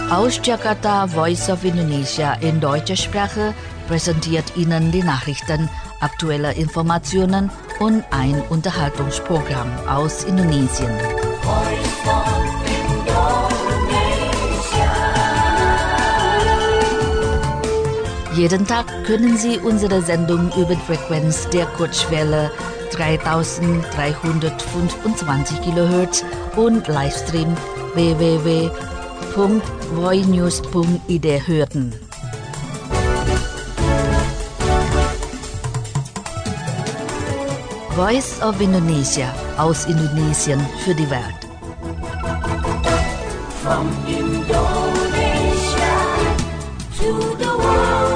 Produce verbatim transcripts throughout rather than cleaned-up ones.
Aus Jakarta, Voice of Indonesia in deutscher Sprache präsentiert Ihnen die Nachrichten, aktuelle Informationen und ein Unterhaltungsprogramm aus Indonesien. Jeden Tag können Sie unsere Sendung über die Frequenz der Kurzwelle dreitausenddreihundertfünfundzwanzig Kilohertz und Livestream w w w punkt voinews punkt i d hören. Voice of Indonesia aus Indonesien für die Welt. From Indonesia to the world.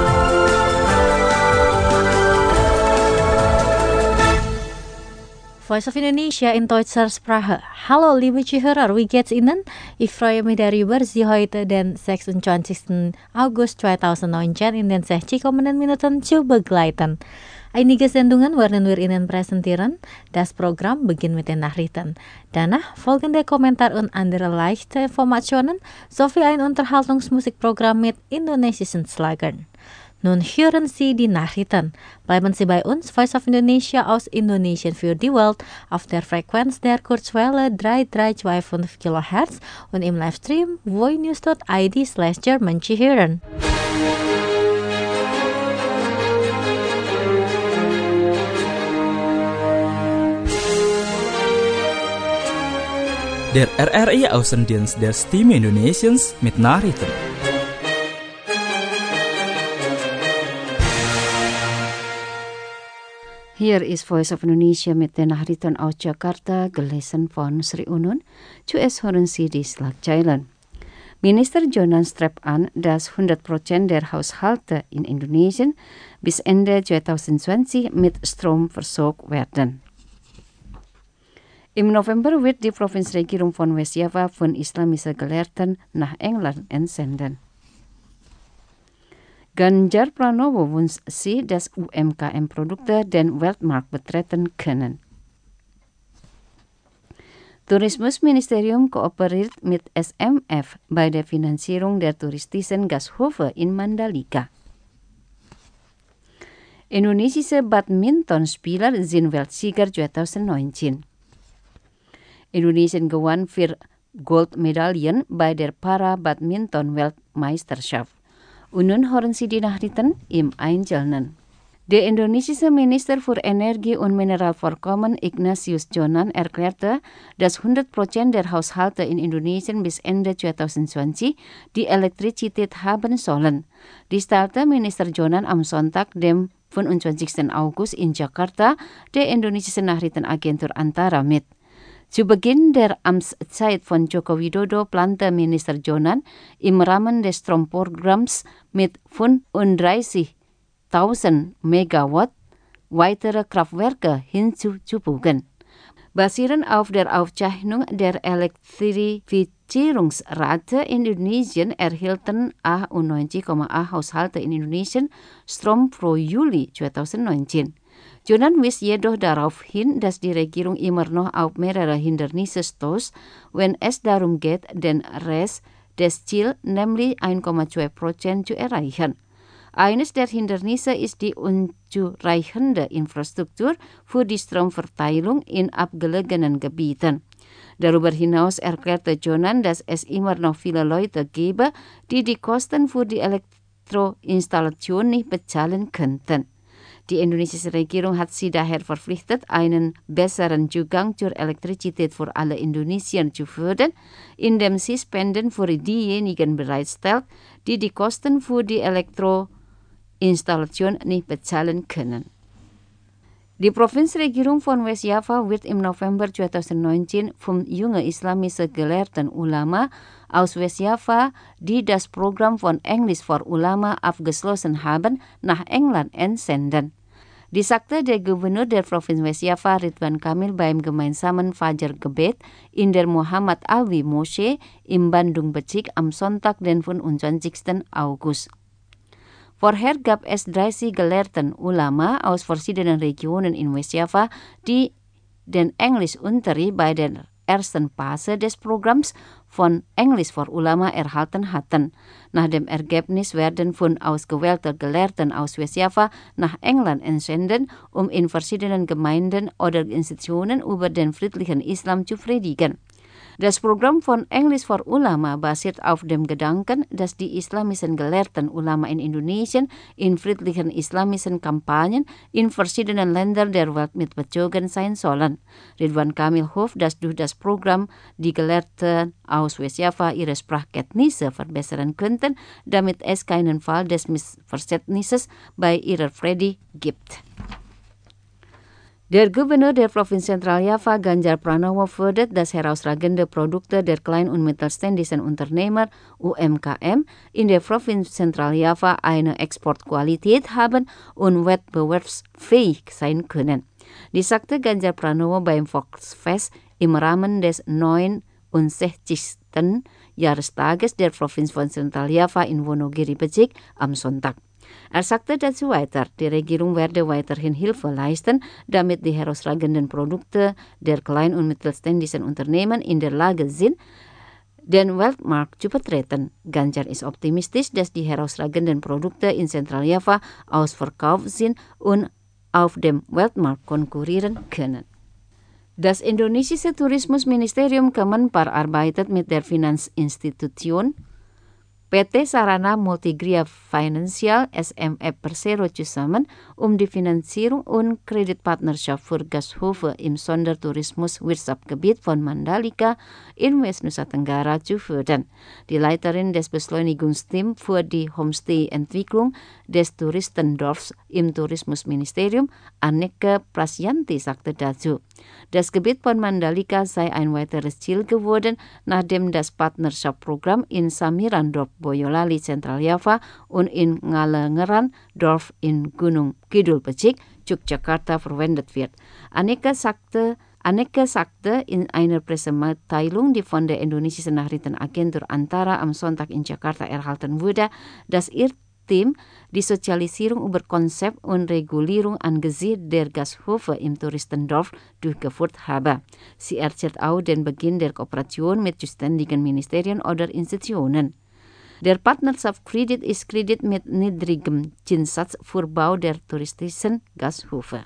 Voice of Indonesia in deutscher Sprache. Hallo liebe Zuhörer, wie geht's Ihnen? Ich freue mich darüber, Sie heute den sechsundzwanzigsten August zweitausendneunzehn in den sechzig kommenden Minuten zu begleiten. Einige Sendungen werden wir Ihnen präsentieren. Das Programm beginnt mit den Nachrichten. Danach folgende Kommentar und andere leichte Informationen sowie ein Unterhaltungsmusikprogramm mit indonesischen Schlagern. Nun hören Sie die Nachrichten. Bleiben Sie bei uns, Voice of Indonesia aus Indonesien für die Welt, auf der Frequenz der Kurzwelle dreitausenddreihundertfünfundzwanzig Kilohertz und im Livestream voinews punkt i d slash German zu hören. Der R R I-Außendienst der Stimme Indonesiens mit Nachrichten. Hier ist Voice of Indonesia mit den Nachrichten aus Jakarta, gelesen von Sri Unun. Zuerst hören Sie die Schlagzeilen. Minister Jonan strebt an, dass hundert Prozent der Haushalte in Indonesien bis Ende zweitausendzwanzig mit Strom versorgt werden. Im November wird die Provinzregierung von West Java von islamischen Gelehrten nach England entsenden. Ganjar Pranowo wünscht sich, dass U M K M-Produkte den Weltmarkt betreten können. Tourismusministerium kooperiert mit S M F bei der Finanzierung der touristischen Gasthofe in Mandalika. Indonesische Badmintonspieler sind Weltsieger zweitausendneunzehn. Indonesien gewann vier Goldmedaillen bei der Para-Badminton-Weltmeisterschaft. Und nun hören Sie die Nachrichten im Einzelnen. Der indonesische Minister für Energie und Mineralvorkommen Ignatius Jonan erklärte, dass hundert Prozent der Haushalte in Indonesien bis Ende zweitausendzwanzig die Elektrizität haben sollen. Dies teilte Minister Jonan am Sonntag, dem fünfundzwanzigsten August in Jakarta, der indonesischen Nachrichtenagentur Antara mit. Zu Beginn der Amtszeit von Joko Widodo plante Minister Jonan im Rahmen des Stromprogramms mit fünfunddreißigtausend Megawatt weitere Kraftwerke hinzuzufügen. Basierend auf der Aufzeichnung der Elektrifizierungsrate in Indonesien erhielten achtundneunzig Komma acht Haushalte in Indonesien Strom pro Juli zweitausendneunzehn. Jonan wies jedoch darauf hin, dass die Regierung immer noch auf mehrere Hindernisse stößt, wenn es darum geht, den Rest des Ziels, nämlich eins Komma zwei Prozent, zu erreichen. Eines der Hindernisse ist die unzureichende Infrastruktur für die Stromverteilung in abgelegenen Gebieten. Darüber hinaus erklärte Jonan, dass es immer noch viele Leute gäbe, die die Kosten für die Elektroinstallation nicht bezahlen könnten. Die indonesische Regierung hat sie daher verpflichtet, einen besseren Zugang zur Elektrizität für alle Indonesier zu fördern, indem sie Spenden für diejenigen bereitstellt, die die Kosten für die Elektroinstallation nicht bezahlen können. Die Provinzregierung von West Java wird im November zweitausendneunzehn fünf junge islamische Gelehrten Ulama aus West Java, die das Programm von Englisch für Ulama abgeschlossen haben, nach England entsenden. Dies sagte der Gouverneur der Provinz West Java Ridwan Kamil beim gemeinsamen Fajar-Gebet in der Muhammad Alwi Moschee im Bandung-Becik am Sonntag, den fünfundzwanzigsten August. Vorher gab es dreißig Gelehrten Ulama aus verschiedenen Regionen in West Java, die den Englischunterricht bei der ersten Phase des Programms von Englisch für Ulama erhalten hatten. Nach dem Ergebnis werden von ausgewählten Gelehrten aus Westjava nach England entsenden, um in verschiedenen Gemeinden oder Institutionen über den friedlichen Islam zu predigen. Das Programm von Englisch für Ulama basiert auf dem Gedanken, dass die islamischen Gelehrten Ulama in Indonesien in friedlichen islamischen Kampagnen in verschiedenen Ländern der Welt mitbezogen sein sollen. Ridwan Kamil hofft, dass durch das Programm die Gelehrten aus Westjava ihre Sprachkenntnisse verbessern könnten, damit es keinen Fall des Missverständnisses bei ihrer Predigt gibt. Der Gouverneur der Provinz Zentraljava, Ganjar Pranowo, fordert, dass herausragende Produkte der kleinen und mittelständischen Unternehmer U M K M in der Provinz Zentraljava eine Exportqualität haben und wettbewerbsfähig sein können. Dies sagte Ganjar Pranowo beim Volksfest im Rahmen des neunundsechzigsten Jahrestages der Provinz von Zentraljava in Wonogiri Becik am Sonntag. Er sagte dazu weiter, die Regierung werde weiterhin Hilfe leisten, damit die herausragenden Produkte der kleinen und mittelständischen Unternehmen in der Lage sind, den Weltmarkt zu betreten. Ganjar ist optimistisch, dass die herausragenden Produkte in Zentraljava ausverkauft sind und auf dem Weltmarkt konkurrieren können. Das indonesische Tourismusministerium Kemenpar arbeitet mit der Finanzinstitution P T Sarana Multigria Financial S M E Persero zusammen, um die Finanzierung und Kreditpartnerschaft für Gasthofe im Sondertourismus-Wirtschaftsgebiet von Mandalika in West-Nusa Tenggara zu fördern. Die Leiterin des Beschleunigungsteams für die Homestay-Entwicklung des Touristendorfs im Tourismusministerium, Anneke Prasyanti, sagte dazu. Das Gebiet von Mandalika sei ein weiteres Ziel geworden, nachdem das Partnerschaftsprogramm in Samirandorf Boyolali Zentraljava und in Ngalengeran Dorf in Gunung Kidul Becik, Yogyakarta verwendet wird. Anneke sagte, Anneke sagte in einer Pressemitteilung, die von der indonesischen Nachrichtenagentur Antara am Sonntag in Jakarta erhalten wurde, dass ihr Team die Sozialisierung über Konzept und Regulierung angesichts der Gasthofe im Touristendorf durchgeführt habe. Sie erzählt auch den Beginn der Kooperation mit zuständigen Ministerien oder Institutionen. Der Partnerschaftskredit ist Kredit mit niedrigem Zinssatz für Bau der touristischen Gasthofe.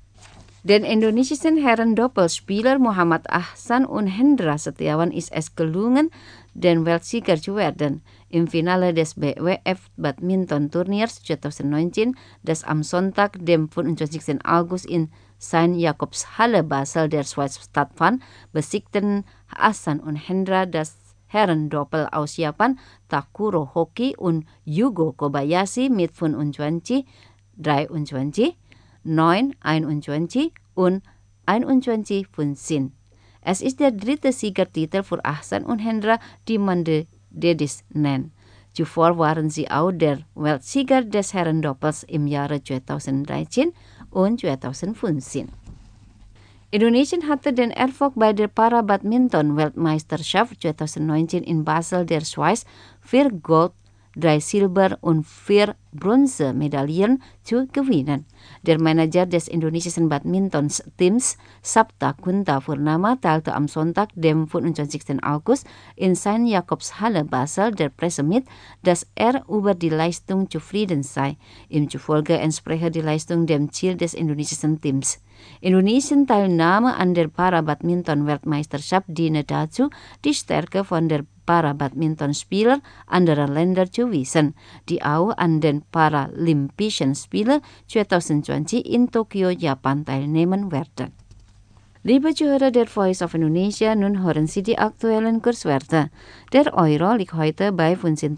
Den indonesischen Herren-Doppelspieler Muhammad Ahsan und Hendra Setiawan ist es gelungen, den Weltsieger zu werden. Im Finale des B W F Badminton-Turniers zwanzig neunzehn, das am Sonntag, dem fünfundzwanzigsten August in Sankt Jakobshalle Basel der Schweiz stattfand, besiegten Ahsan und Hendra das Herrendoppel aus Japan, Takuro Hoki und Yugo Kobayashi mit fünfundzwanzig, dreiundzwanzig, neun, einundzwanzig und einundzwanzig fünfzehn. Es ist der dritte Siegertitel für Ahsan und Hendra, die man de Dedis nennt. Zuvor waren sie auch der Weltsieger des Herrendoppels im Jahre zweitausenddreizehn und zweitausendfünfzehn. Indonesien hatte den Erfolg bei der Para-Badminton-Weltmeisterschaft zwanzig neunzehn in Basel der Schweiz vier Gold, drei Silber und vier Bronzemedaillen zu gewinnen. Der Manager des indonesischen Badminton-Teams Sabta Kunta Purnama teilte am Sonntag, dem fünfundzwanzigsten August, in Sankt Jakobshalle Basel der Presse mit, dass er über die Leistung zufrieden sei. Ihm zufolge entspreche die Leistung dem Ziel des indonesischen Teams. Indonesien Teilnahme an der Para-Badminton-Weltmeisterschaft diene dazu, die Stärke von der Para-Badmintonspieler anderer Länder zu wissen, die auch an den Paralympischen Spielen zwanzig zwanzig in Tokio, Japan teilnehmen werden. Liebe Zuhörer der Voice of Indonesia, nun hören Sie die aktuellen Kurswerte. Der Euro liegt heute bei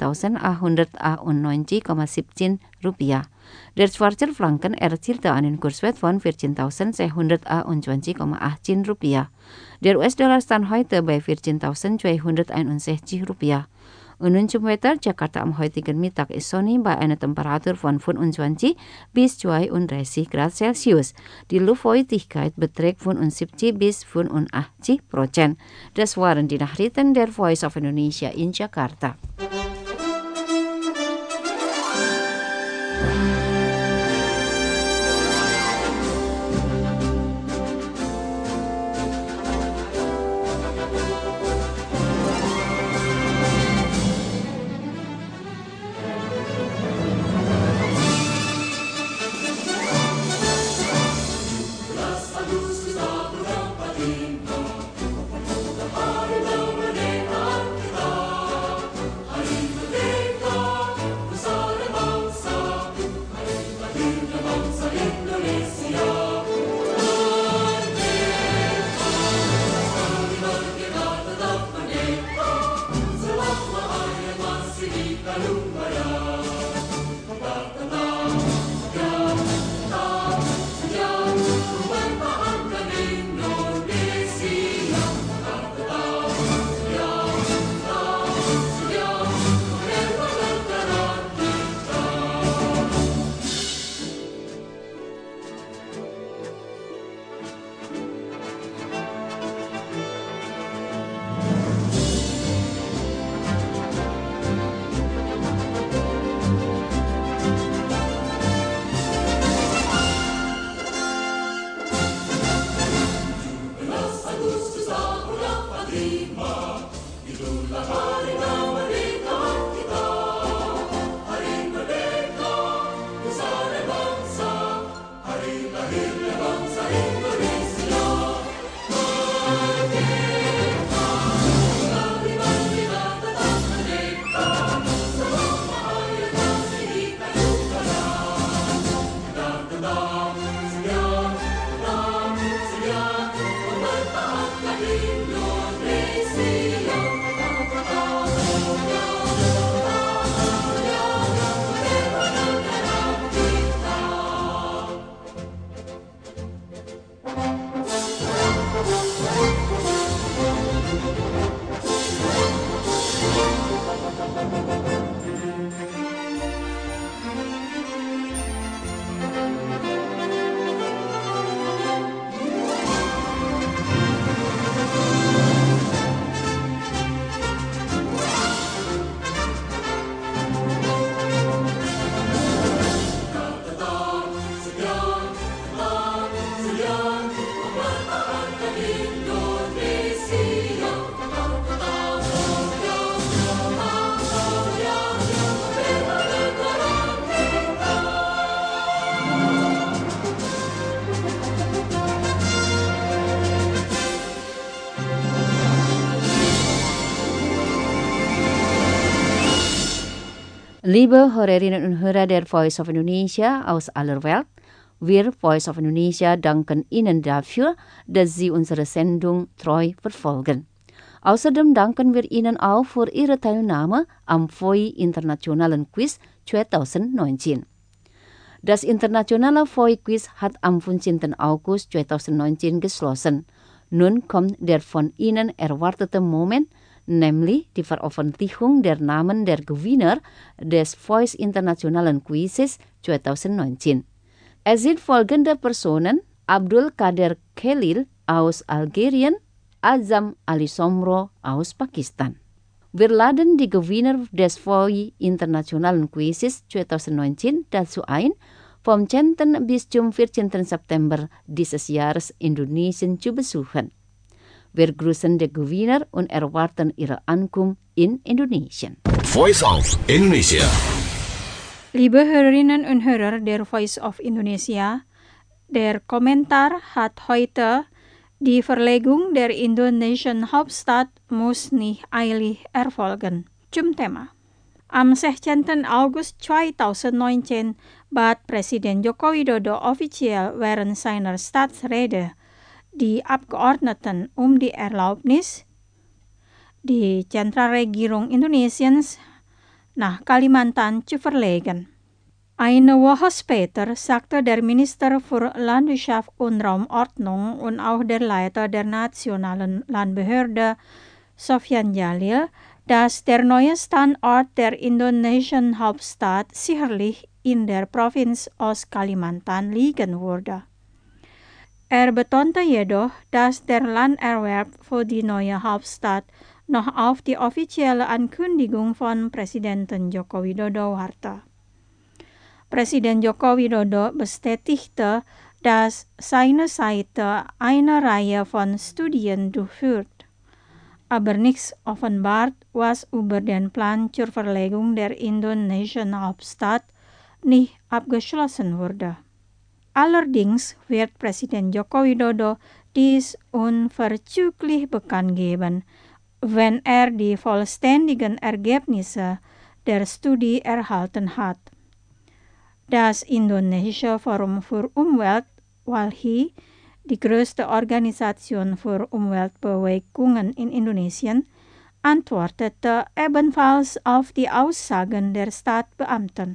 fünfzehntausendachthundertachtundneunzig Komma siebzehn Rupiah. Der Schweizer Franken erzielte einen Kurswert von vierzehntausendzweihundertachtundzwanzig Komma achtzehn Rupiah. Der U S-Dollar stand heute bei vierzehntausendzweihunderteinundsechzig Rupiah. Und nun zum Wetter. Jakarta am heutigen Mittag ist sonnig bei einer Temperatur von fünfundzwanzig bis zweiunddreißig Grad Celsius. Die Luftfeuchtigkeit beträgt fünfundsiebzig bis fünfundachtzig Prozent. Das waren die Nachrichten der Voice of Indonesia in Jakarta. Liebe Hörerinnen und Hörer der Voice of Indonesia aus aller Welt, wir Voice of Indonesia danken Ihnen dafür, dass Sie unsere Sendung treu verfolgen. Außerdem danken wir Ihnen auch für Ihre Teilnahme am V O I Internationalen Quiz zwanzig neunzehn. Das internationale V O I-Quiz hat am fünfzehnten August zwanzig neunzehn geschlossen. Nun kommt der von Ihnen erwartete Moment, nämlich die Veröffentlichung der Namen der Gewinner des Voice Internationalen Quizzes zwanzig neunzehn. Es sind folgende Personen: Abdul Qadir Khalil aus Algerien, Azam Ali Somro aus Pakistan. Wir laden die Gewinner des V O I Internationalen Quizzes zwanzig neunzehn dazu ein, vom zehnten bis zum vierzehnten September dieses Jahres Indonesien zu besuchen. Wir grüßen die Gewinner und erwarten ihre Ankunft in Indonesien. Voice of Indonesia. Liebe Hörerinnen und Hörer der Voice of Indonesia, der Kommentar hat heute die Verlegung der indonesischen Hauptstadt muss nicht eilig erfolgen. Zum Thema. Am sechzehnten August zwanzig neunzehn bat Presiden Joko Widodo offiziell während seiner Staatsrede die Abgeordneten um die Erlaubnis, die Zentralregierung Indonesiens nach Kalimantan zu verlegen. Eine Woche später sagte der Minister für Landwirtschaft und Raumordnung und auch der Leiter der Nationalen Landbehörde, Sofyan Jalil, dass der neue Standort der indonesischen Hauptstadt sicherlich in der Provinz Ostkalimantan liegen würde. Er betonte jedoch, dass der Landerwerb für die neue Hauptstadt noch auf die offizielle Ankündigung von Präsidenten Joko Widodo warte. Präsident Joko Widodo bestätigte, dass seine Seite eine Reihe von Studien durchführt, aber nichts offenbart, was über den Plan zur Verlegung der indonesischen Hauptstadt nicht abgeschlossen wurde. Allerdings wird Präsident Joko Widodo dies unverzüglich bekannt geben, wenn er die vollständigen Ergebnisse der Studie erhalten hat. Das Indonesische Forum für Umwelt, WALHI, die größte Organisation für Umweltbewegungen in Indonesien, antwortete ebenfalls auf die Aussagen der Staatsbeamten.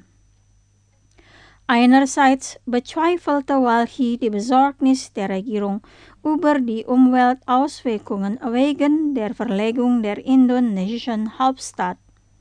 Einerseits bezweifelte WALHI die Besorgnis der Regierung über die Umweltauswirkungen wegen der Verlegung der indonesischen Hauptstadt.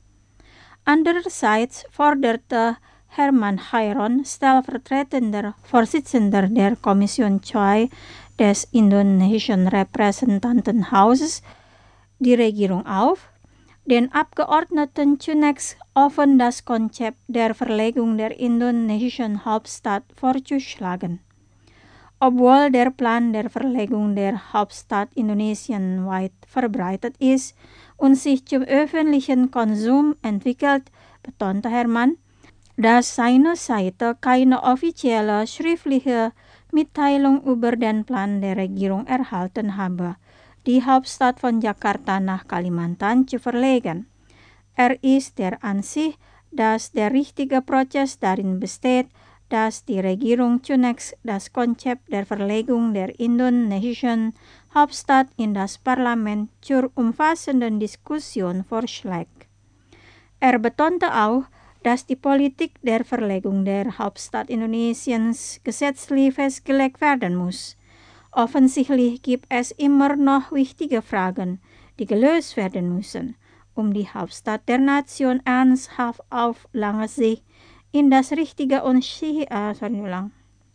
Andererseits forderte Herman Hairon, stellvertretender Vorsitzender der Kommission zwei des indonesischen Repräsentantenhauses, die Regierung auf, den Abgeordneten zunächst offen das Konzept der Verlegung der indonesischen Hauptstadt vorzuschlagen. Obwohl der Plan der Verlegung der Hauptstadt indonesienweit verbreitet ist und sich zum öffentlichen Konsum entwickelt, betonte Herman, dass seine Seite keine offizielle schriftliche Mitteilung über den Plan der Regierung erhalten habe, die Hauptstadt von Jakarta nach Kalimantan zu verlegen. Er ist der Ansicht, dass der richtige Prozess darin besteht, dass die Regierung zunächst das Konzept der Verlegung der indonesischen Hauptstadt in das Parlament zur umfassenden Diskussion vorschlägt. Er betonte auch, dass die Politik der Verlegung der Hauptstadt Indonesiens gesetzlich festgelegt werden muss. Offensichtlich gibt es immer noch wichtige Fragen, die gelöst werden müssen, um die Hauptstadt der Nation ernsthaft auf lange Sicht in das richtige und äh, sorry, ulang.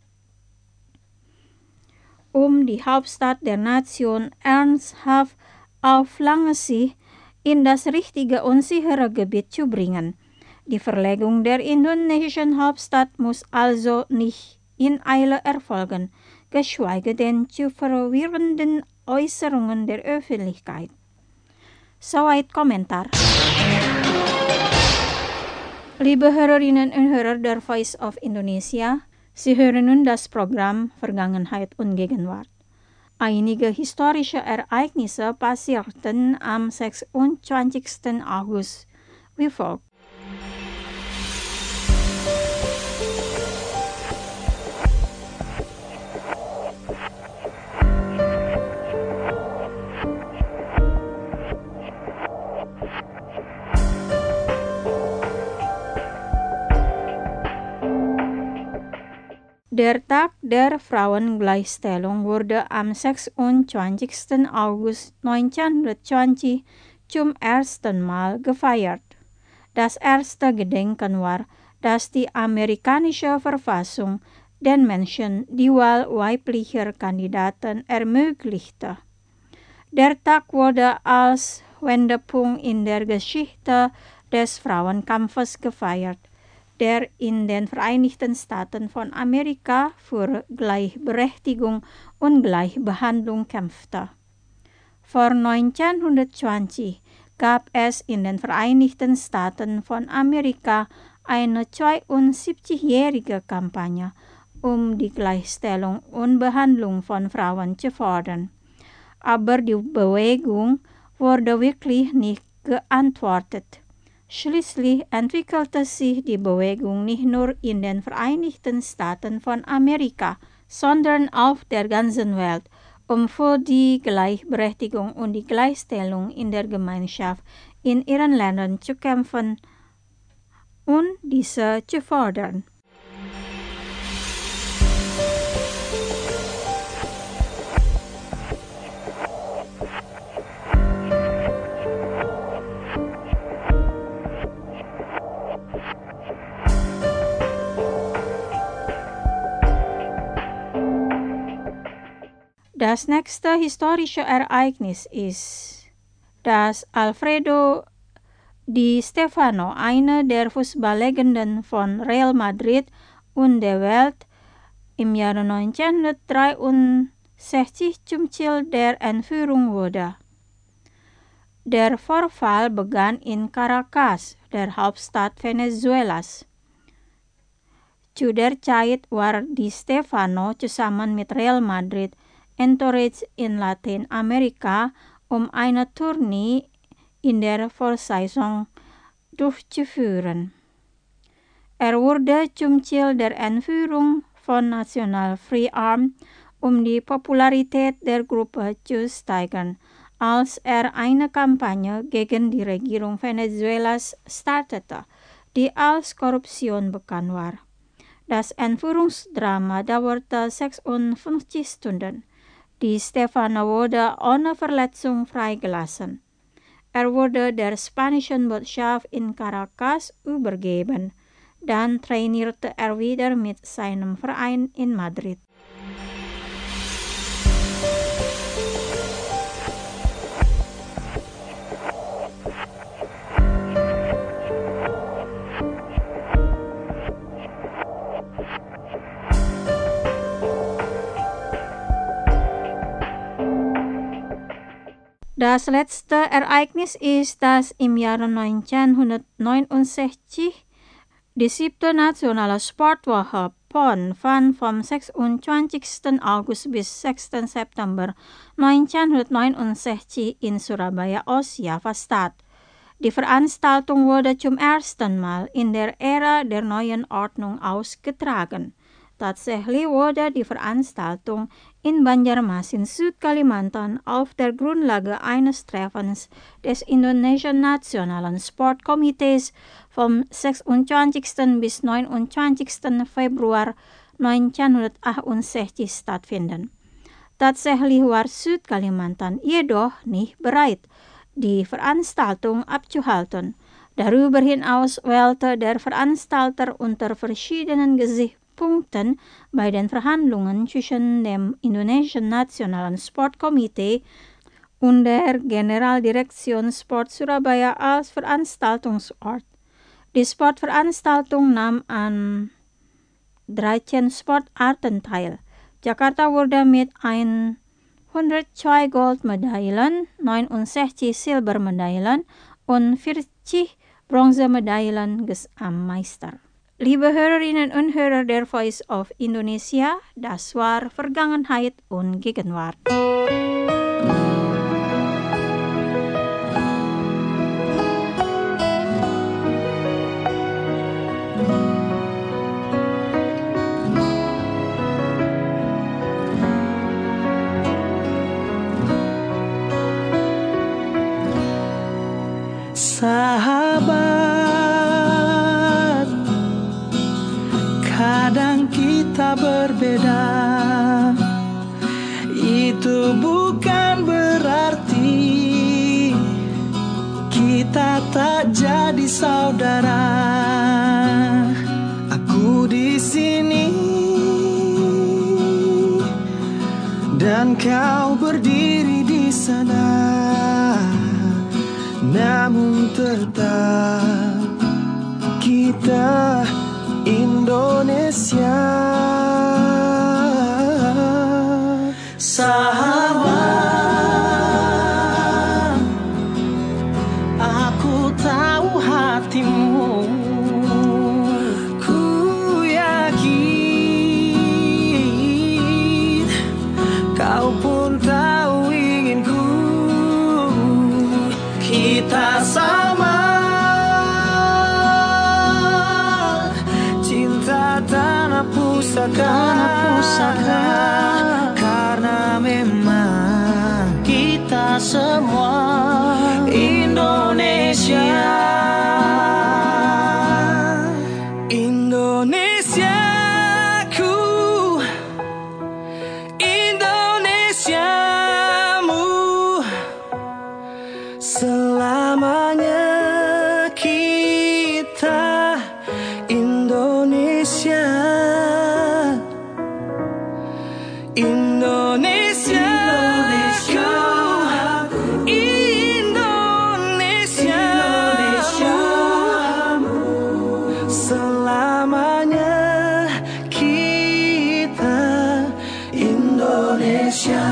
um die Hauptstadt der Nation ernsthaft auf lange Sicht in das richtige und sichere Gebiet zu bringen. Die Verlegung der indonesischen Hauptstadt muss also nicht in Eile erfolgen, geschweige denn zu verwirrenden Äußerungen der Öffentlichkeit. Soweit Kommentar. Liebe Hörerinnen und Hörer der Voice of Indonesia, Sie hören nun das Programm Vergangenheit und Gegenwart. Einige historische Ereignisse passierten am sechsundzwanzigsten August wie folgt. Der Tag der Frauengleichstellung wurde am sechsundzwanzigsten August neunzehnhundertzwanzig zum ersten Mal gefeiert. Das erste Gedenken war, dass die amerikanische Verfassung den Menschen die Wahl weiblicher Kandidaten ermöglichte. Der Tag wurde als Wendepunkt in der Geschichte des Frauenkampfes gefeiert, der in den Vereinigten Staaten von Amerika für Gleichberechtigung und Gleichbehandlung kämpfte. Vor neunzehnhundertzwanzig gab es in den Vereinigten Staaten von Amerika eine zweiundsiebzigjährige Kampagne, um die Gleichstellung und Behandlung von Frauen zu fordern. Aber die Bewegung wurde wirklich nicht geantwortet. Schließlich entwickelte sich die Bewegung nicht nur in den Vereinigten Staaten von Amerika, sondern auf der ganzen Welt, um für die Gleichberechtigung und die Gleichstellung in der Gemeinschaft in ihren Ländern zu kämpfen und diese zu fordern. Das nächste historische Ereignis ist, dass Alfredo Di Stefano, einer der Fußballlegenden von Real Madrid und der Welt, im Jahre neunzehnhundertdreiundsechzig zum Ziel der Entführung wurde. Der Vorfall begann in Caracas, der Hauptstadt Venezuelas. Zu der Zeit war Di Stefano zusammen mit Real Madrid encouraged in Lateinamerika, um eine Tournee in der Vorsaison durchzuführen. Er wurde zum Ziel der Entführung von National Free Arm, um die Popularität der Gruppe zu steigern, als er eine Kampagne gegen die Regierung Venezuelas startete, die als Korruption bekannt war. Das Entführungsdrama dauerte sechsundfünfzig Stunden. Di Stefano wurde ohne Verletzung freigelassen. Er wurde der spanischen Botschaft in Caracas übergeben. Dann trainierte er wieder mit seinem Verein in Madrid. Das letzte Ereignis ist, dass im Jahre neunzehnhundertneunundsechzig die siebte nationale Sportwoche P O N fand vom sechsundzwanzigsten August bis sechsten September neunzehnhundertneunundsechzig in Surabaya aus Java statt. Die Veranstaltung wurde zum ersten Mal in der Ära der neuen Ordnung ausgetragen. Tatsächlich wurde die Veranstaltung in Banjarmasin, Südkalimantan auf der Grundlage eines Treffens des Indonesian Nationalen Sportkomitees vom sechsundzwanzigsten bis neunundzwanzigsten Februar neunzehnhundertachtundsechzig stattfinden. Tatsächlich war Südkalimantan jedoch nicht bereit, die Veranstaltung abzuhalten. Darüber hinaus wählte der Veranstalter unter verschiedenen Gesichtspunkten bei den Verhandlungen zwischen dem Indonesian Nationalen Sportkomitee und der Generaldirektion Sport Surabaya als Veranstaltungsort. Die Sportveranstaltung nahm an dreizehn Sportarten teil. Jakarta wurde mit hundertzwei Goldmedaillen, neunundsechzig Silbermedaillen und vierzig Bronzemedaillen am Meister. Liebe Hörerinnen und Hörer der Voice of Indonesia, das war Vergangenheit und Gegenwart. Sahabat, kadang kita berbeda. Itu bukan berarti kita tak jadi saudara. Aku di sini dan kau berdiri di sana. Namun tetap kita Indonesia. Sahabat, aku tahu hatimu. Ku yakin kau pun tahu inginku. Kita sama, cinta tanah pusaka, tanah pusaka. Karena memang kita semua Indonesia. Indonesiaku, Indonesiamu. Selamanya kita Indonesia. Indonesia, Indonesiaku, Indonesiamu. Selamanya kita Indonesia.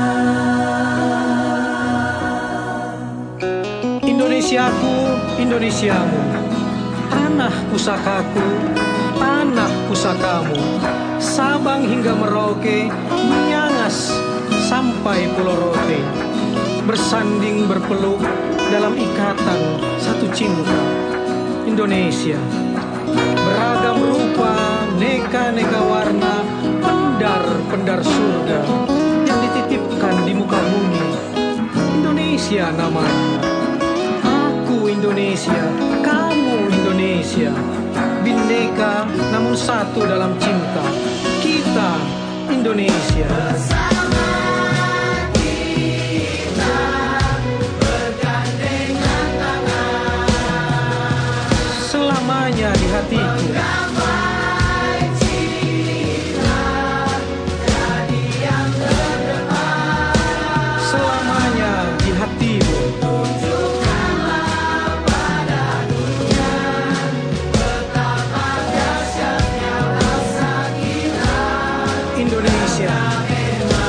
Indonesiaku, Indonesiamu, tanah pusakaku, tanah pusakamu, Sabang hingga Merauke, Miangas sampai Pulau Rote, bersanding berpeluk dalam ikatan satu cinta. Indonesia, beragam rupa, neka-neka warna, pendar-pendar surga yang dititipkan di muka bumi. Indonesia namanya. Indonesia, kamu Indonesia, bineka namun satu dalam cinta. Kita Indonesia. Bersama kita bergandengan tangan, selamanya di hatiku. Damai cinta jadi yang terdepan, selamanya di hatimu. Indonesia.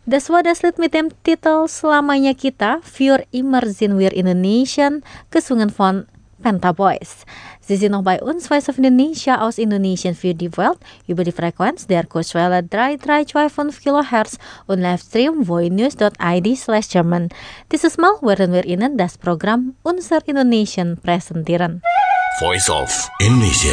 Das war das Lied mit dem Titel Selamanya Kita für immer sind wir Indonesian, gesungen von Penta Boys. Sie sind noch bei uns, Voice of Indonesia aus Indonesien für die Welt, über die Frequenz der Kurzwelle drei drei zwei fünf Kilohertz und Livestream voinews dot i d slash German. Dieses Mal werden wir Ihnen das Programm Unser Indonesian präsentieren. Voice of Indonesia.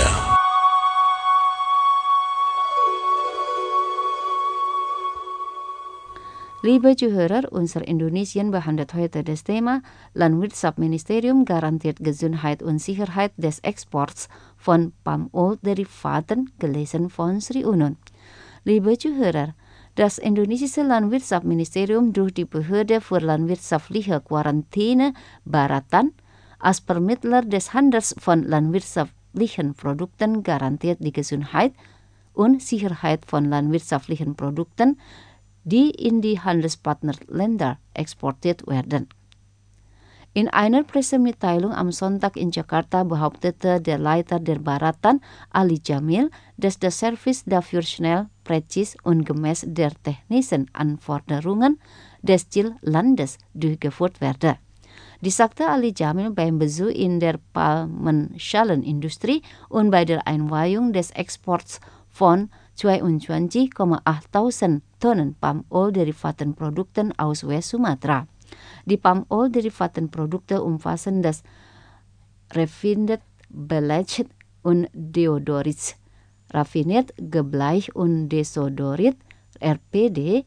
Liebe Zuhörer, unser Indonesien behandelt heute das Thema Landwirtschaftsministerium garantiert Gesundheit und Sicherheit des Exports von Palmöl-Derivaten, gelesen von Sri Unun. Liebe Zuhörer, das indonesische Landwirtschaftsministerium durch die Behörde für landwirtschaftliche Quarantäne Baratan als Vermittler des Handels von landwirtschaftlichen Produkten garantiert die Gesundheit und Sicherheit von landwirtschaftlichen Produkten, die in die Handelspartnerländer exportiert werden. In einer Pressemitteilung am Sonntag in Jakarta behauptete der Leiter der Baratan, Ali Jamil, dass der Service dafür schnell, präzis und gemäß der technischen Anforderungen des Ziellandes durchgeführt werde. Dies sagte Ali Jamil beim Besuch in der Palmenschalenindustrie und bei der Einweihung des Exports von zweiundzwanzig Komma acht Tausend Tonnen Palmöl-Derivatenprodukten aus West Sumatra. Die Palmöl-Derivatenprodukte umfassen das Refined Bleached und Deodorit, raffiniert Gebleich und Desodorit R P D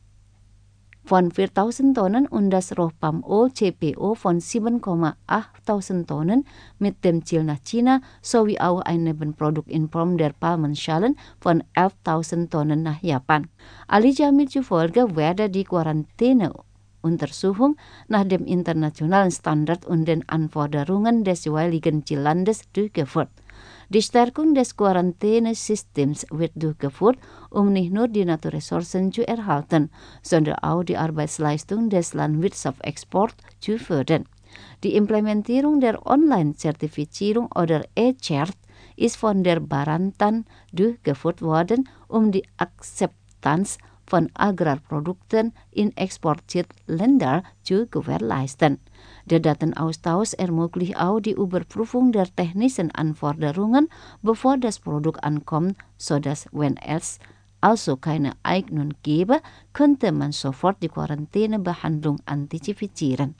von viertausend Tonnen und das Rohpalmöl C P O von sieben Komma acht Tausend Tonnen mit dem Ziel nach China sowie auch ein Nebenprodukt in Form der Palmenschalen von elftausend Tonnen nach Japan. Ali Jamil zufolge werde die Quarantäneuntersuchung nach dem internationalen Standard und den Anforderungen des jeweiligen Ziellandes durchgeführt. Die Stärkung des Quarantänesystems wird durchgeführt, um nicht nur die Naturressourcen zu erhalten, sondern auch die Arbeitsleistung des Landwirtschaftsexports zu fördern. Die Implementierung der Online-Zertifizierung oder E-Cert ist von der Baratan durchgeführt worden, um die Akzeptanz von Agrarprodukten in Exportländern zu gewährleisten. Der Datenaustausch ermöglicht auch die Überprüfung der technischen Anforderungen, bevor das Produkt ankommt, sodass, wenn es also keine Eignung gäbe, könnte man sofort die Quarantänebehandlung antizipieren.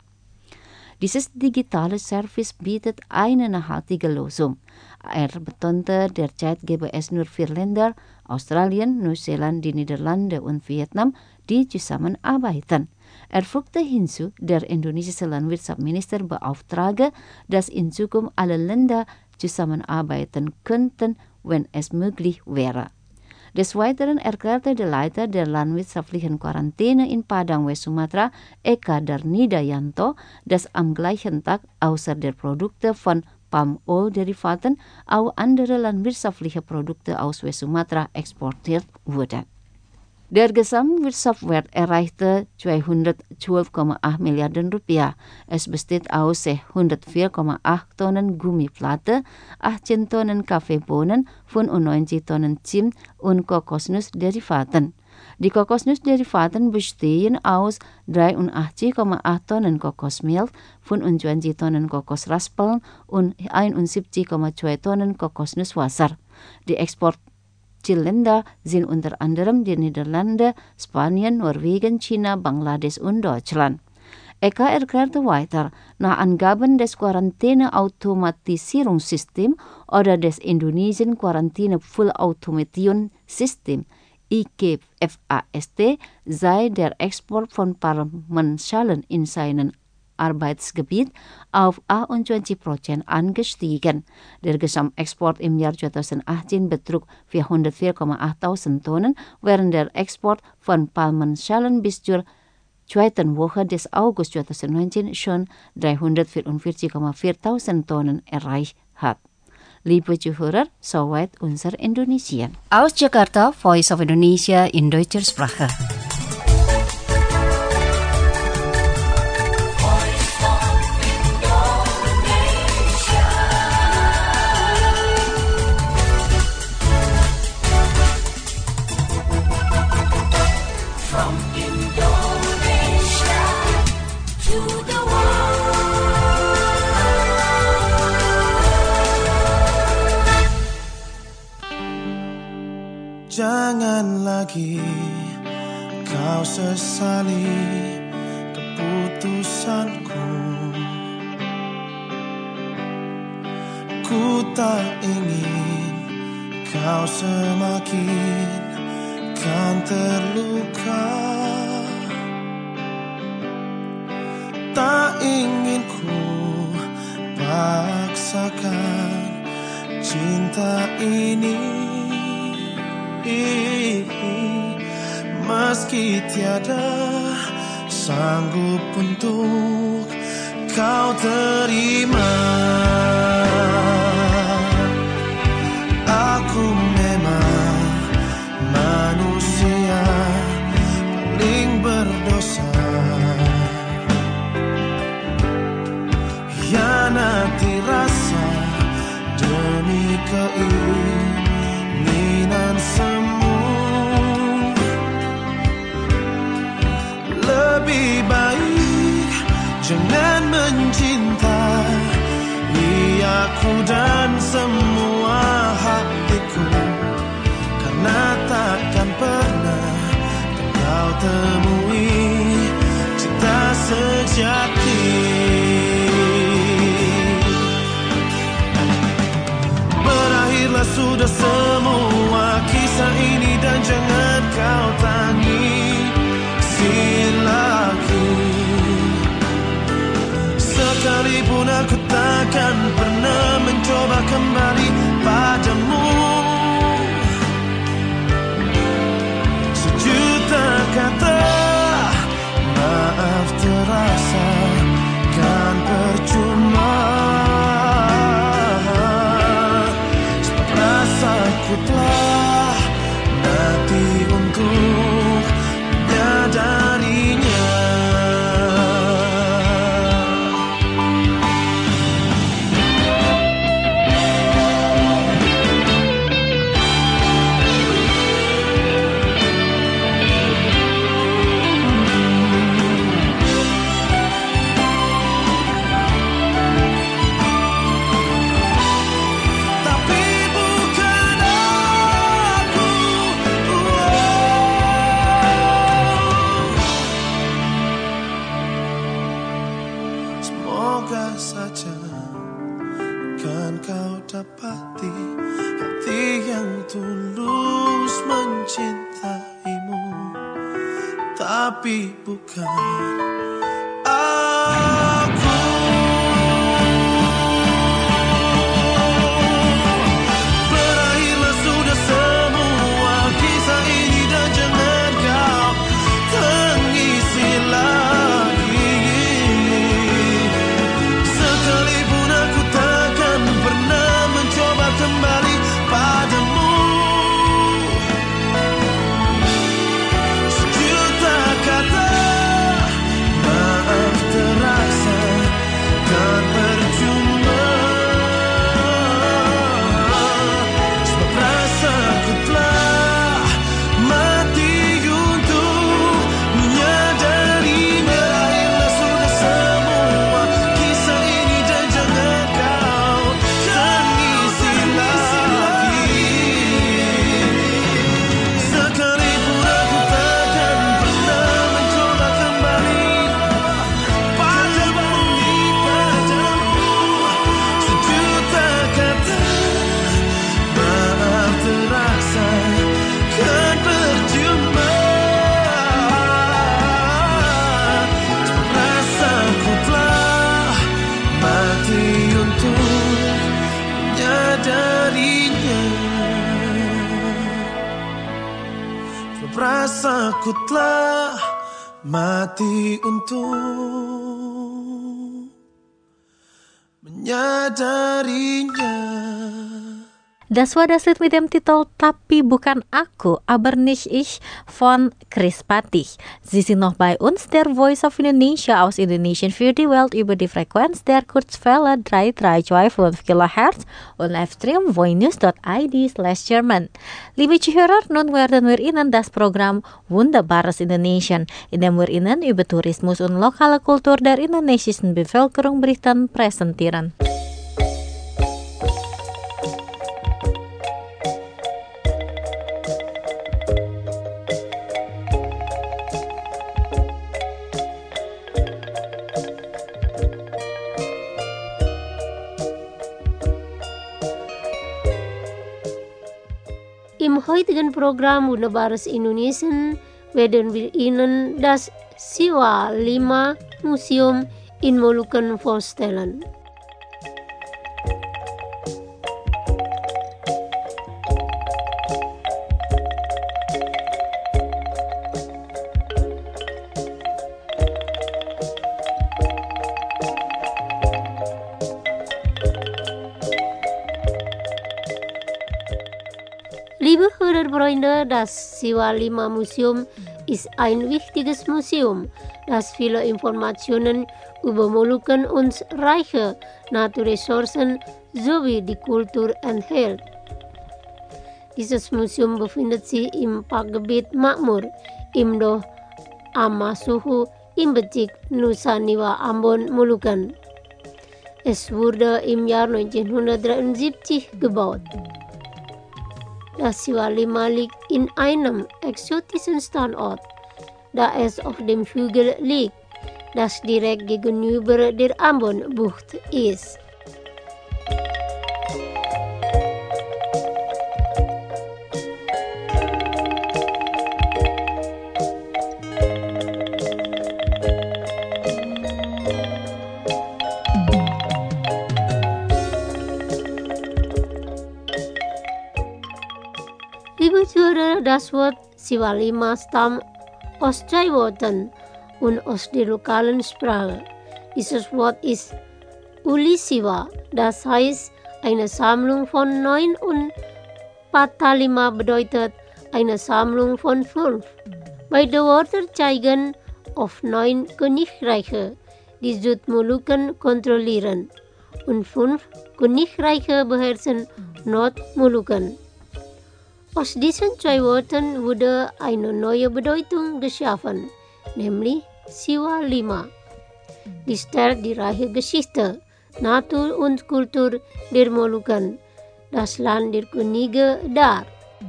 Dieses digitale Service bietet eine nachhaltige Lösung. Er betonte, derzeit gäbe es nur vier Länder, Australien, Neuseeland, die Niederlande und Vietnam, die zusammenarbeiten. Er fügte hinzu, der indonesische Landwirtschaftsminister beauftrage, dass in Zukunft alle Länder zusammenarbeiten könnten, wenn es möglich wäre. Des Weiteren erklärte der Leiter der landwirtschaftlichen Quarantäne in Padang, West Sumatra, Eka Darnidayanto, dass am gleichen Tag außer der Produkte von Palmöl-Derivaten auch andere landwirtschaftliche Produkte aus West Sumatra exportiert wurden. Der Gesamtwirtschaftswert erreichte zweihundertzwölf Komma acht Milliarden Rupiah. Es besteht aus hundertvier Komma acht Tonnen Gummiplatte, achtzehn Tonnen Kaffeebohnen, fünfundneunzig Tonnen Zimt und Kokosnussderivaten. Die Kokosnussderivaten bestehen aus dreiundachtzig Komma acht Tonnen Kokosmilch, fünfundzwanzig Tonnen Kokosraspeln und einundsiebzig Komma zwei Tonnen Kokosnusswasser. Die Export Zielländer sind unter anderem die Niederlande, Spanien, Norwegen, China, Bangladesch und Deutschland. Eka erklärte weiter, nach Angaben des Quarantäne-Automatisierungssystems oder des Indonesien Quarantäne Full Automation System I Q F A S T sei der Export von Palmenschalen in seinen Arbeitsgebiet auf achtundzwanzig Prozent angestiegen. Der Gesamtexport im Jahr zweitausendachtzehn betrug vierhundertvier Komma acht Tausend Tonnen, während der Export von Palmenschalen bis zur zweiten Woche des August zweitausendneunzehn schon dreihundertvierundvierzig Komma vier Tausend Tonnen erreicht hat. Liebe Zuhörer, soweit unser Indonesien. Aus Jakarta, Voice of Indonesia in deutscher Sprache. From Indonesia to the world. Jangan lagi kau sesali keputusanku. Ku tak ingin kau semakin kan terluka. Tak ingin ku paksakan cinta ini, meski tiada sanggup untuk kau terima. Aku memang manusia paling berdosa, hianati rasa demi keinginan semu. Lebih baik jangan mencintai aku dan semua hatiku, karena takkan pernah kau temui cinta sejati. Berakhirlah sudah semua kisah ini dan jangan kau tangisi lagi. Sekalipun aku takkan pernah mencoba kembali padamu. Sejuta kata maaf terasa kan percuma. Sebab rasaku telah mati untuk menyadarinya. Dapati hati yang tulus mencintaimu, tapi bukan aku. Berakhirlah sudah semua kisah ini dan jangan kau tangisi lagi. Sekalipun aku takkan pernah mencoba kembali padamu. Sejuta kata maaf terasa kan percuma. Sebab rasaku telah mati untuk menyadarinya. Berakhirlah sudah semua kisah ini dan jangan kau tangisi lagi. Sekalipun aku takkan pernah mencoba kembali padamu, padamu. Sejuta kata maaf terasa kan percuma. Sebab rasaku telah mati untuk menyadarinya. Sebab rasaku telah mati untuk menyadarinya. Das war das Lied mit dem Titel Tapi Bukan Aku, aber nicht ich von Chris Patih. Sie sind noch bei uns, der Voice of Indonesia aus Indonesien für die Welt über die Frequenz der Kurzwelle drei drei zwei fünf Kilohertz und Livestream voinews dot i d slash German. Liebe Zuhörer, nun werden wir Ihnen das Programm Wunderbares Indonesien, in dem wir Ihnen über Tourismus und lokale Kultur der indonesischen Bevölkerung berichten, präsentieren. Im heutigen Programm Wunderbares Indonesien werden wir Ihnen das Siwa lima Museum in Moluccan vorstellen. Liebe Hörerfreunde, das Siwa lima Museum ist ein wichtiges Museum, das viele Informationen über Moluccan und reiche Naturressourcen sowie die Kultur enthält. Dieses Museum befindet sich im Parkgebiet Makmur, im Doh Amasuhu, im Bezirk Nusa Niwa Ambon, Moluccan. Es wurde im Jahr neunzehnhundertdreiundsiebzig gebaut. Das Siwa lima liegt in einem exotischen Standort, da es auf dem Hügel liegt, das direkt gegenüber der Ambon-Bucht ist. Liebe Zuhörer, das Wort Siwa lima stammt aus zwei Worten und aus der lokalen Sprache. Dieses Wort ist Uli Siwa, das heißt eine Sammlung von neun, und Patalima bedeutet eine Sammlung von fünf. Beide Worte zeigen auf neun Königreiche, die Südmoluccan kontrollieren, und fünf Königreiche beherrschen Nordmoluccan. Aus diesen zwei Worten wurde eine neue Bedeutung geschaffen, nämlich Siwa lima. Die stellt die reiche Geschichte, Natur und Kultur der Moluccan, das Land der Könige, dar.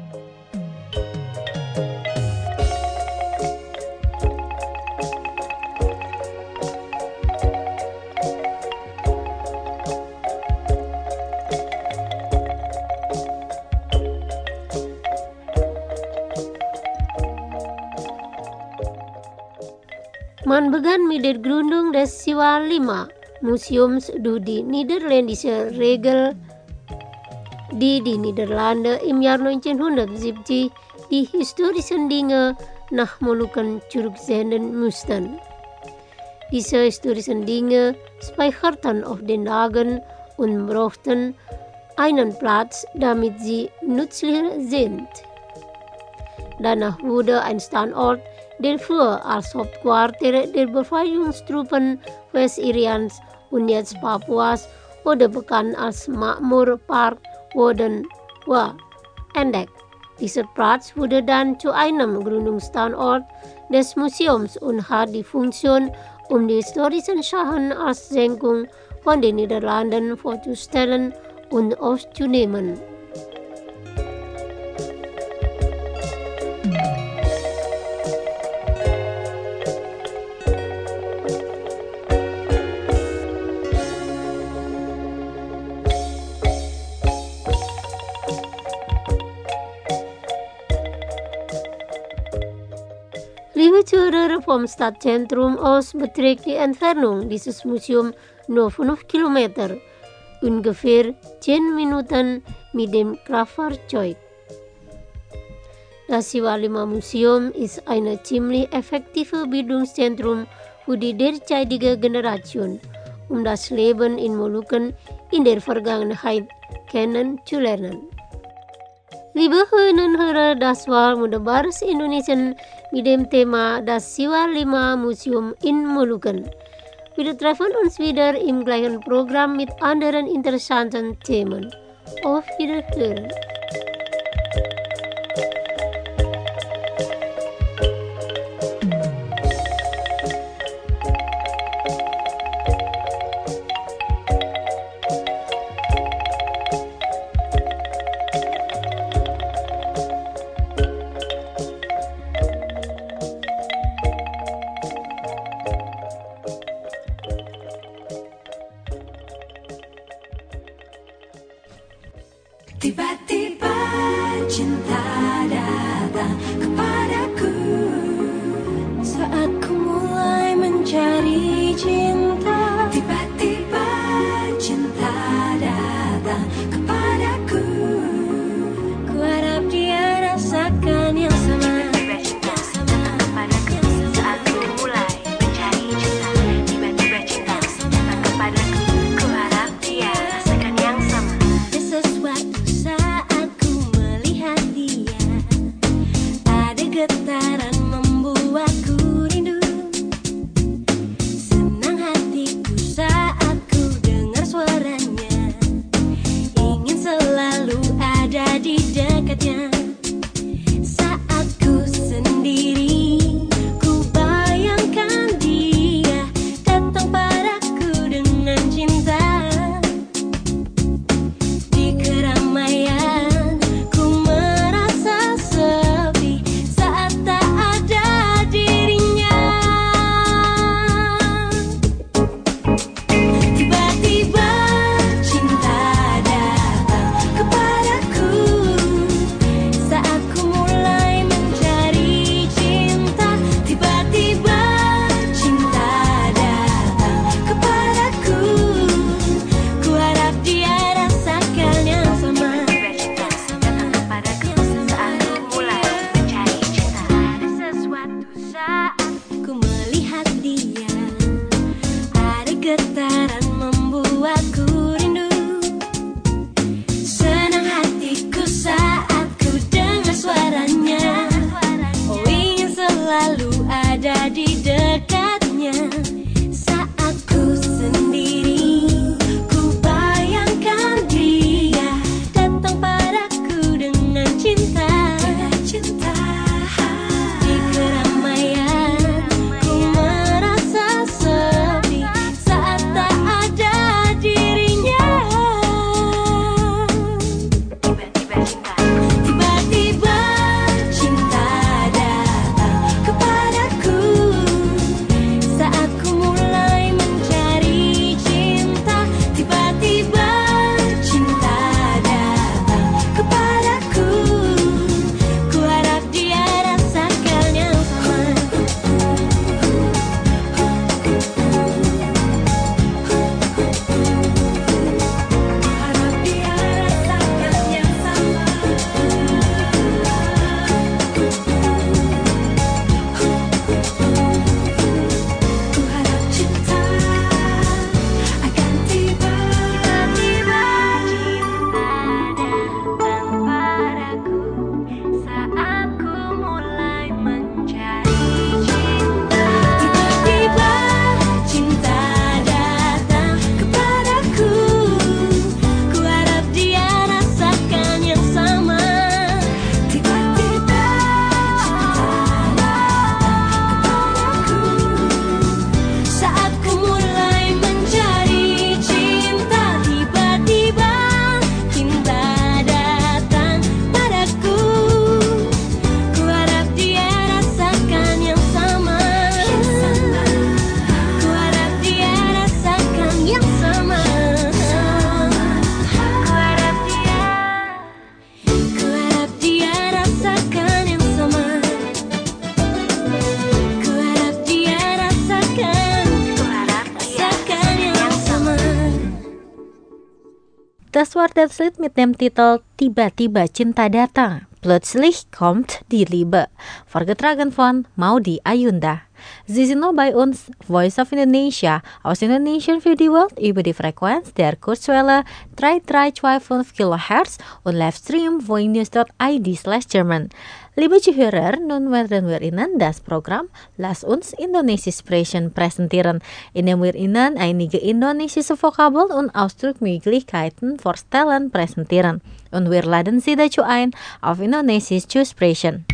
Man begann mit der Gründung des Siwa lima Museums durch die niederländische Regel, die die Niederlande im Jahr neunzehnhundertsiebzig die historischen Dinge nach Moluccan zurücksenden mussten. Diese historischen Dinge speicherten auf den Tagen und brauchten einen Platz, damit sie nützlich sind. Danach wurde ein Standort, der früher als Hauptquartier der Befreiungstruppen Westirians und jetzt Papuas oder bekannt als Makmur Park wurden, war, entdeckt. Dieser Platz wurde dann zu einem Gründungsstandort des Museums und hat die Funktion, um die historischen Sachen als Senkung von den Niederlanden vorzustellen und aufzunehmen. Liebe Zuhörer, vom Stadtzentrum aus beträgt die Entfernung dieses Museums nur fünf Kilometer, ungefähr zehn Minuten mit dem Kraftfahrzeug. Das Siwa lima Museum ist ein ziemlich effektives Bildungszentrum für die derzeitige Generation, um das Leben in Moluccan in der Vergangenheit kennenzulernen. Liebe Hörerinnen und Hörer, das war Wunderbares Indonesian mit dem Thema Das Siwa lima Museum in Moluccan. Wir treffen uns wieder im gleichen Programm mit anderen interessanten Themen. Auf Wiederhören. Tiba-tiba cinta datang kepadaku saat ku mulai mencari cinta. Tiba-tiba cinta datang kepadaku, ku harap dia rasakan yang sama. Tiba-tiba cinta datang kepadaku saat ku mulai mencari cinta. Tiba-tiba cinta datang kepadaku, ku harap dia rasakan yang sama. Ada sesuatu saat ku melihat dia, ada getaran membuatku rindu. Senang hatiku saat ku dengar suaranya, ingin selalu ada di dekatnya. Saat ku sendiri, ku bayangkan dia datang padaku dengan cinta. Di keramaian ku merasa sepi saat tak ada dirinya. Tiba-tiba cinta datang kepadaku saat ku mulai mencari cinta. Tiba-tiba cinta datang kepadaku, ku harap dia rasakan yang sama. Tiba-tiba cinta datang kepadaku saat ku mulai mencari cinta. Ada sesuatu saat Ku melihat dia, ada getaran membuatku rindu. Senang hatiku saat ku dengar suaranya, oh ingin selalu ada di dekatnya. Saat ku sendiri, ku bayangkan dia datang padaku dengan cinta. Di keramaian ku merasa sepi saat tak ada dirinya. tiba-tiba cinta Tiba-tiba cinta datang kepadaku saat ku mulai mencari cinta. Tiba-tiba cinta datang kepadaku, ku harap dia rasakan yang sama. Harap dia rasakan yang sama. Ku harap cinta akan tiba. Tiba-tiba cinta datang padaku saat ku mulai mencari cinta. Tiba-tiba cinta datang kepadaku, ku harap dia rasakan yang sama. Tiba-tiba cinta datang kepadaku saat ku mulai mencari cinta. Tiba-tiba cinta datang padaku, ku harap dia rasakan yang sama. Ku harap dia rasakan yang sama. Ku harap dia Ku harap dia rasakan yang sama. Ku harap dia rasakan Rasakan yang sama. Das war der Lied mit dem Titel Tiba-tiba Cinta Datang. Plötzlich kommt die Liebe. Vorgetragen von Maudi Ayunda. Sie sind noch bei uns, Voice of Indonesia, aus Indonesien für die Welt über die Frequenz der Kurzwelle drei drei zwei fünf Kilohertz und Livestream voinews dot i d slash German. Liebe Zuhörer, nun werden wir Ihnen das Programm Lass uns Indonesia sprechen präsentieren, indem wir Ihnen einige indonesische Vokabel und Ausdrucksmöglichkeiten vorstellen präsentieren. Und wir laden Sie dazu ein, auf Indonesisch zu sprechen.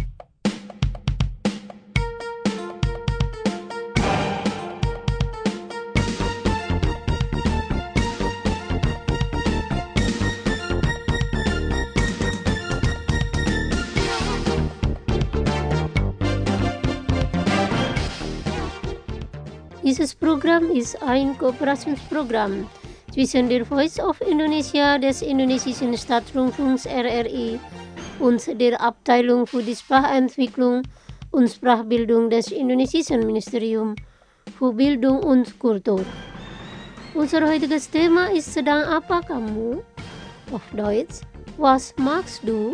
Dieses Programm ist ein Kooperationsprogramm zwischen der Voice of Indonesia des indonesischen Staatsrundfunks R R I und der Abteilung für die Sprachentwicklung und Sprachbildung des indonesischen Ministerium für Bildung und Kultur. Unser heutiges Thema ist Sedang apa kamu? Auf Deutsch, was machst du?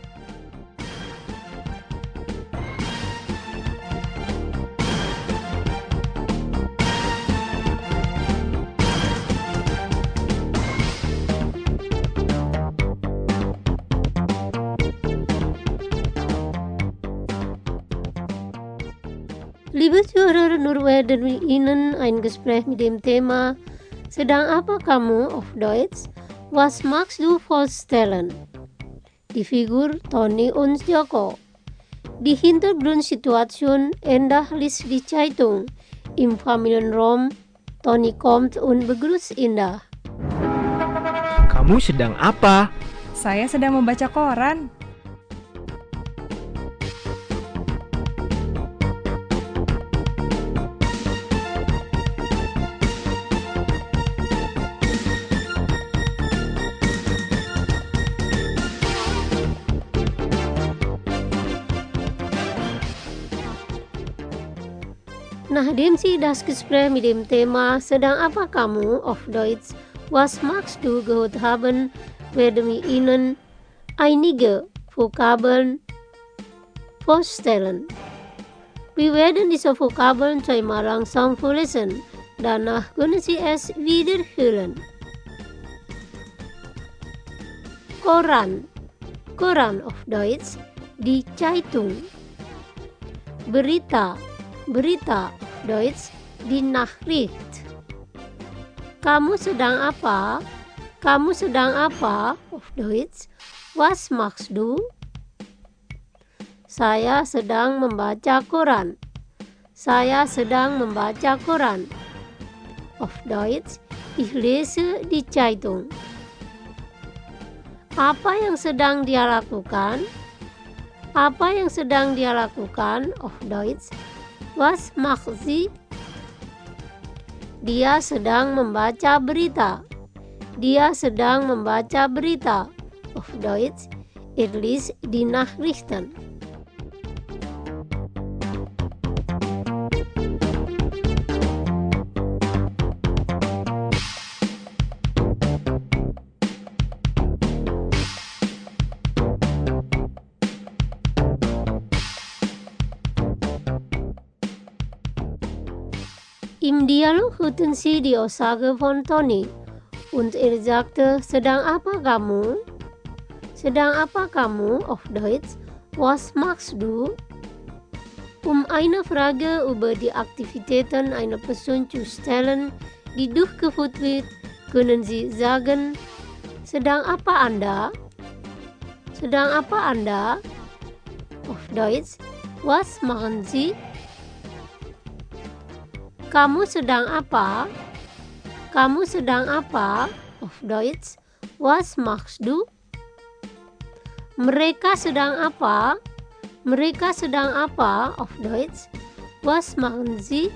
Liebe Zuhörer, nur werden wir Ihnen ein Gespräch mit dem Thema Sedang apa kamu auf Deutsch, was machst du vorstellen? Die Figur Tony und Joko. Die Hintergrundsituation Endah liest die Zeitung. Im Familienraum, Tony kommt und begrüßt Indah. Kamu sedang apa? Saya sedang membaca koran. Nachdem Sie das Gespräch mit dem Thema Sedang apa kamu auf Deutsch, was machst du gehört haben, werden wir Ihnen einige Vokabeln vorstellen. Wir werden diese Vokabeln zweimal langsam vorlesen, danach können Sie es wiederholen. Koran, Koran auf Deutsch, die Zeitung. Berita, Berita, Deutsch, die Nachricht. Kamu sedang apa? Kamu sedang apa? Auf Deutsch, was machst du? Saya sedang membaca koran. Saya sedang membaca koran. Auf Deutsch, ich lese die Zeitung. Apa yang sedang dia lakukan? Apa yang sedang dia lakukan? Auf Deutsch, was macht sie? Dia sedang membaca berita. Dia sedang membaca berita. Auf Deutsch, er liest die Nachrichten. Im Dialog hörten Sie die Aussage von Tony und er sagte, sedang apa kamu? Sedang apa kamu? Auf Deutsch, was machst du? Um eine Frage über die Aktivitäten einer Person zu stellen, die durchgeführt wird, können Sie sagen, sedang apa Anda? Sedang apa Anda? Auf Deutsch, was machen Sie? Kamu sedang apa? Kamu sedang apa? Auf Deutsch, was machst du? Mereka sedang apa? Mereka sedang apa? Auf Deutsch, was machen sie?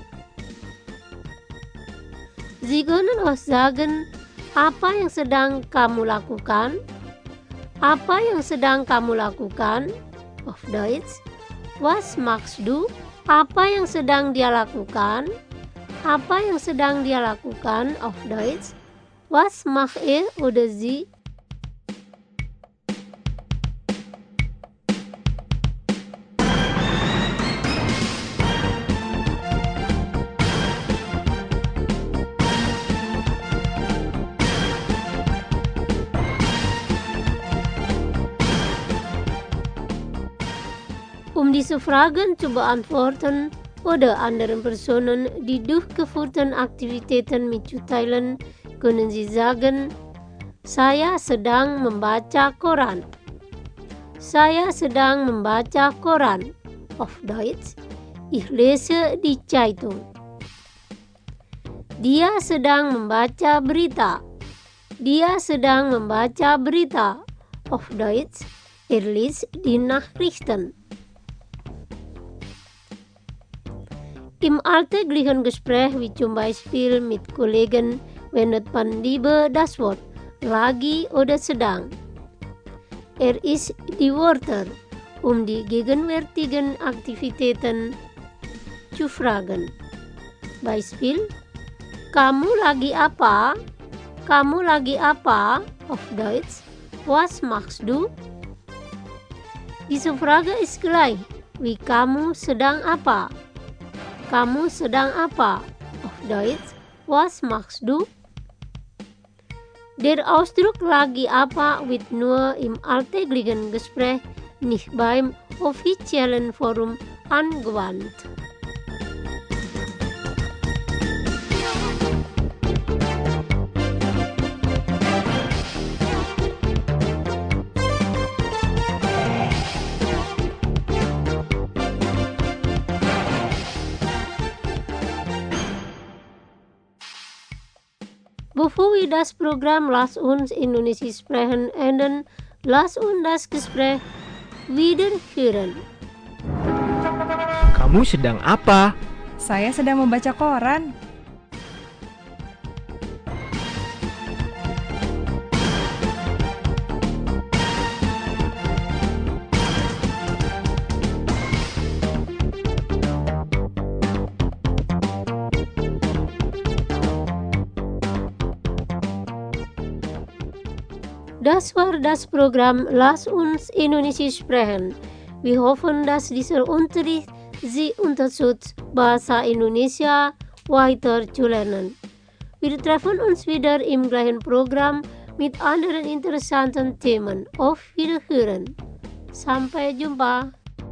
Sie können auch sagen, apa yang sedang kamu lakukan? Apa yang sedang kamu lakukan? Auf Deutsch, was machst du? Apa yang sedang dia lakukan? Apa yang sedang dia lakukan? Auf Deutsch, was macht er oder sie? diese Fragen zu beantworten oder anderen Personen, die durchgeführten Aktivitäten mitzuteilen, können Sie sagen, saya sedang membaca koran. Saya sedang membaca koran. Auf Deutsch, ich lese die Zeitung. Dia sedang membaca berita. Dia sedang membaca berita. Auf Deutsch, er liest die Nachrichten. Im alltäglichen Gespräch, wie zum Beispiel mit Kollegen, wendet man lieber das Wort lagi oder sedang. Er ist die Wörter, um die gegenwärtigen Aktivitäten zu fragen. Beispiel, kamu lagi apa? Kamu lagi apa? Auf Deutsch, was machst du? Diese Frage ist gleich wie kamu sedang apa? Kamu sedang apa? Auf Deutsch, was machst du? Der Ausdruck lagi apa wird nur im alltäglichen Gespräch, nicht beim offiziellen Forum angewandt. Bevor wir das Programm Lass uns Indonesisch sprechen enden, lass uns das Gespräch wieder hören. Kamu sedang apa? Saya sedang membaca koran. Das war das Programm Lass uns Indonesisch sprechen. Wir hoffen, dass dieser Unterricht Sie unterstützt, Bahasa Indonesia weiter zu lernen. Wir treffen uns wieder im gleichen Programm mit anderen interessanten Themen. Auf Wiederhören. Sampai jumpa.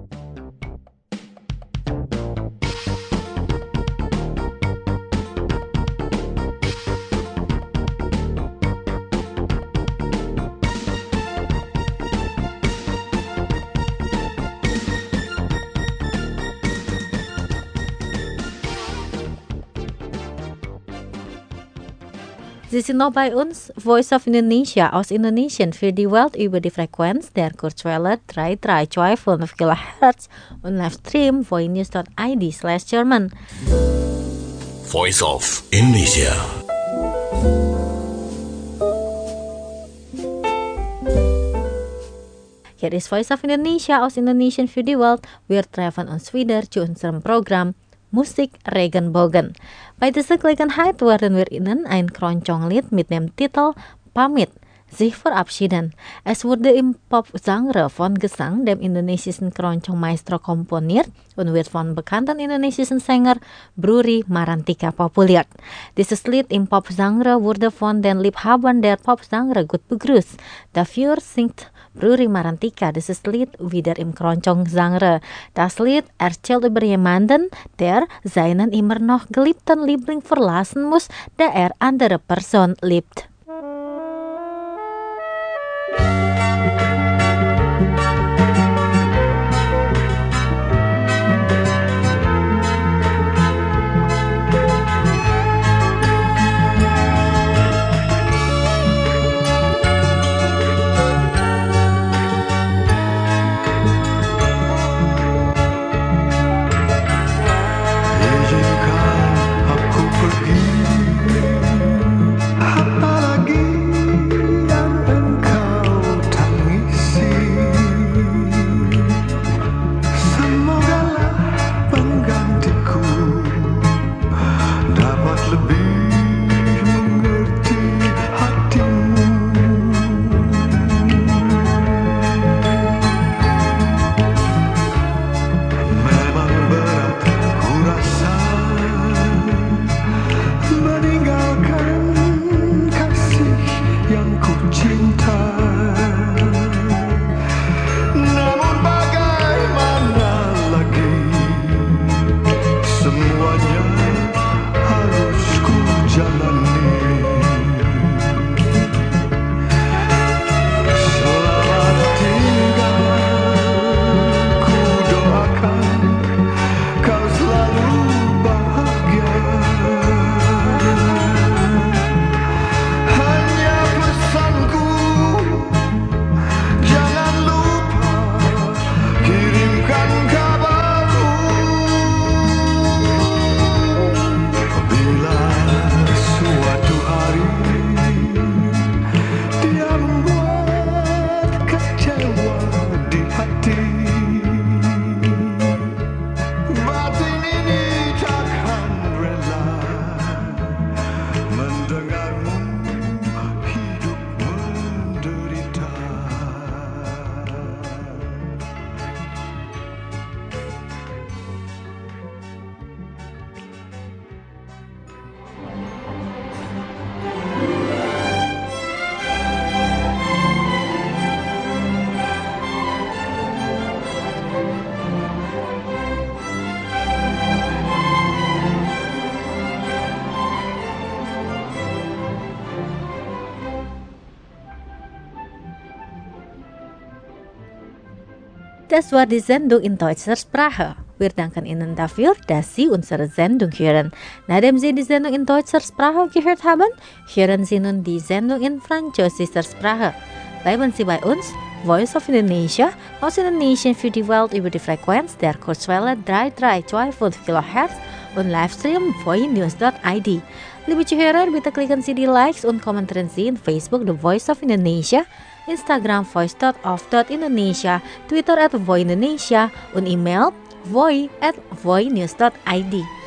Sie sind noch bei uns, Voice of Indonesia aus Indonesien für die Welt über die Frequenz der Kurzwelle drei Komma drei zwei fünf Kilohertz und Livestream voinews dot I D slash German. Voice of Indonesia. Hier ist Voice of Indonesia aus Indonesien für die Welt. Wir treffen uns wieder zu unserem Programm Musik Regenbogen. Bei dieser Gelegenheit werden wir Ihnen ein Keroncong-Lied mit dem Titel Pamit, sich verabschieden. Es wurde im Pop-Genre von Gesang, dem indonesischen Keroncong-Maestro, komponiert und wird von bekannten indonesischen Sänger Bruri Marantika populiert. Dieses Lied im Pop-Genre wurde von den Liebhabern der Pop-Genre gut begrüßt. Dafür singt Bruri Marantika dieses Lied wieder im Keroncong-Genre. Das Lied erzählt über jemanden, der seinen immer noch geliebten Liebling verlassen muss, da er andere Person liebt. Izinkan aku pergi, apalah Das war die Sendung in deutscher Sprache. Wir danken Ihnen dafür, dass Sie unsere Sendung hören. Nachdem Sie die Sendung in deutscher Sprache gehört haben, hören Sie nun die Sendung in französischer Sprache. Bleiben Sie bei uns, Voice of Indonesia, aus Indonesien für die Welt über die Frequenz der Kurzwelle drei drei zwei fünf Kilohertz und Livestream voinews dot I D. Liebe Zuhörer, bitte klicken Sie die Likes und kommentieren Sie in Facebook The Voice of Indonesia, Instagram voice dot off dot indonesia, Twitter at voindonesia und E-Mail voi at voinews dot I D.